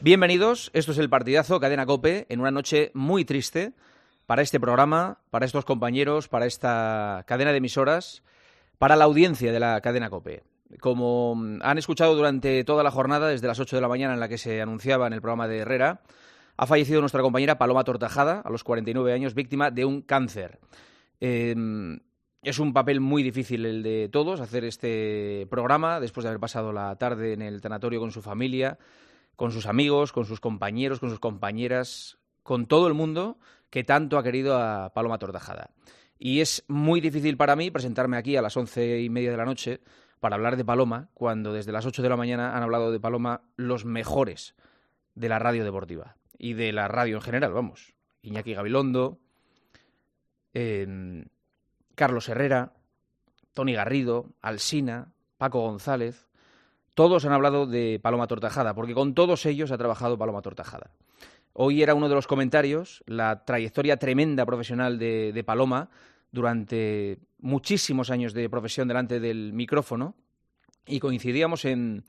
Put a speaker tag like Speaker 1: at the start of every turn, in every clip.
Speaker 1: Bienvenidos, esto es El Partidazo, Cadena COPE, en una noche muy triste para este programa, para estos compañeros, para esta cadena de emisoras, para la audiencia de la cadena COPE. Como han escuchado durante toda la jornada, desde las 8 de la mañana en la que se anunciaba en el programa de Herrera, ha fallecido nuestra compañera Paloma Tortajada, a los 49 años, víctima de un cáncer. Es un papel muy difícil el de todos, hacer este programa, después de haber pasado la tarde en el tanatorio con su familia, con sus amigos, con sus compañeros, con sus compañeras, con todo el mundo que tanto ha querido a Paloma Tortajada. Y es muy difícil para mí presentarme aquí a las 11:30 de la noche para hablar de Paloma, cuando desde las 8 de la mañana han hablado de Paloma los mejores de la radio deportiva y de la radio en general, vamos. Iñaki Gabilondo, Carlos Herrera, Toni Garrido, Alsina, Paco González. Todos han hablado de Paloma Tortajada, porque con todos ellos ha trabajado Paloma Tortajada. Hoy era uno de los comentarios, la trayectoria tremenda profesional de Paloma durante muchísimos años de profesión delante del micrófono, y coincidíamos en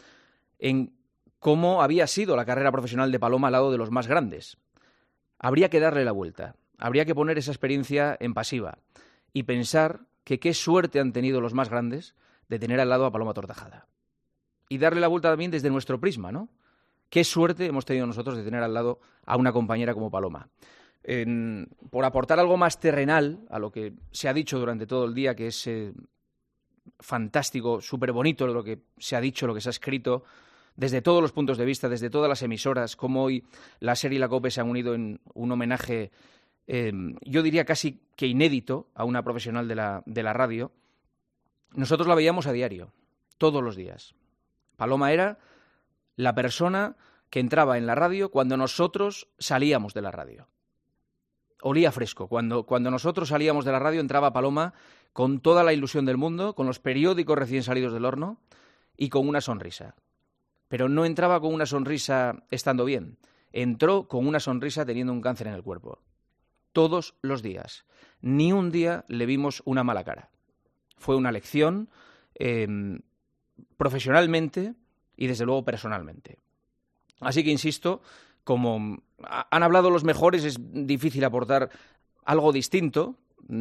Speaker 1: cómo había sido la carrera profesional de Paloma al lado de los más grandes. Habría que darle la vuelta, habría que poner esa experiencia en pasiva y pensar que qué suerte han tenido los más grandes de tener al lado a Paloma Tortajada. Y darle la vuelta también desde nuestro prisma, ¿no? Qué suerte hemos tenido nosotros de tener al lado a una compañera como Paloma. Por aportar algo más terrenal a lo que se ha dicho durante todo el día, que es fantástico, súper bonito lo que se ha dicho, lo que se ha escrito, desde todos los puntos de vista, desde todas las emisoras, como hoy la SER y la COPE se han unido en un homenaje, yo diría casi que inédito, a una profesional de la radio. Nosotros la veíamos a diario, todos los días. Paloma era la persona que entraba en la radio cuando nosotros salíamos de la radio. Olía fresco. Cuando nosotros salíamos de la radio entraba Paloma con toda la ilusión del mundo, con los periódicos recién salidos del horno y con una sonrisa. Pero no entraba con una sonrisa estando bien. Entró con una sonrisa teniendo un cáncer en el cuerpo. Todos los días. Ni un día le vimos una mala cara. Fue una lección profesionalmente y desde luego personalmente. Así que insisto, como han hablado los mejores, es difícil aportar algo distinto,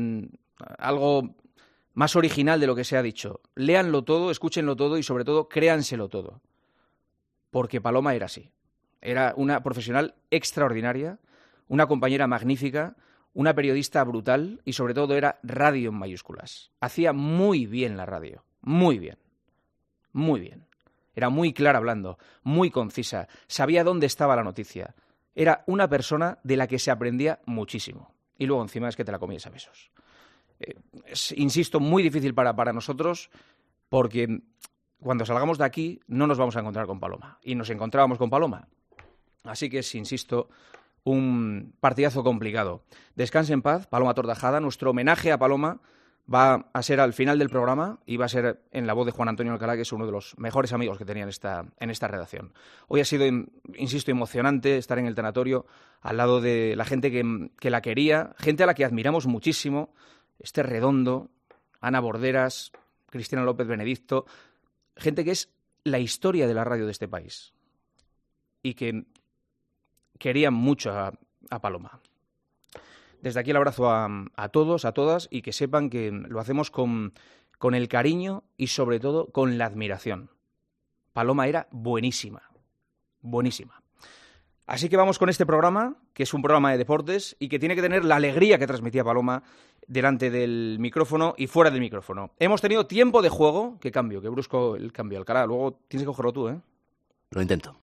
Speaker 1: algo más original de lo que se ha dicho. Léanlo todo, escúchenlo todo y sobre todo créanselo todo. Porque Paloma era así. Era una profesional extraordinaria, una compañera magnífica, una periodista brutal y sobre todo era radio en mayúsculas. Hacía muy bien la radio, muy bien. Muy bien. Era muy clara hablando, muy concisa, sabía dónde estaba la noticia. Era una persona de la que se aprendía muchísimo. Y luego encima es que te la comías a besos. Es, insisto, muy difícil para nosotros porque cuando salgamos de aquí no nos vamos a encontrar con Paloma. Y nos encontrábamos con Paloma. Así que es, insisto, un partidazo complicado. Descanse en paz, Paloma Tortajada. Nuestro homenaje a Paloma va a ser al final del programa y va a ser en la voz de Juan Antonio Alcalá, que es uno de los mejores amigos que tenía en esta redacción. Hoy ha sido, insisto, emocionante estar en el tanatorio al lado de la gente que la quería, gente a la que admiramos muchísimo, Esther Redondo, Ana Borderas, Cristina López Benedicto, gente que es la historia de la radio de este país y que querían mucho a Paloma. Desde aquí el abrazo a todos, a todas, y que sepan que lo hacemos con el cariño y sobre todo con la admiración. Paloma era buenísima, buenísima. Así que vamos con este programa, que es un programa de deportes y que tiene que tener la alegría que transmitía Paloma delante del micrófono y fuera del micrófono. Hemos tenido tiempo de juego. Qué cambio, qué brusco el cambio, Alcalá. Luego tienes que cogerlo tú, ¿eh?
Speaker 2: Lo intento.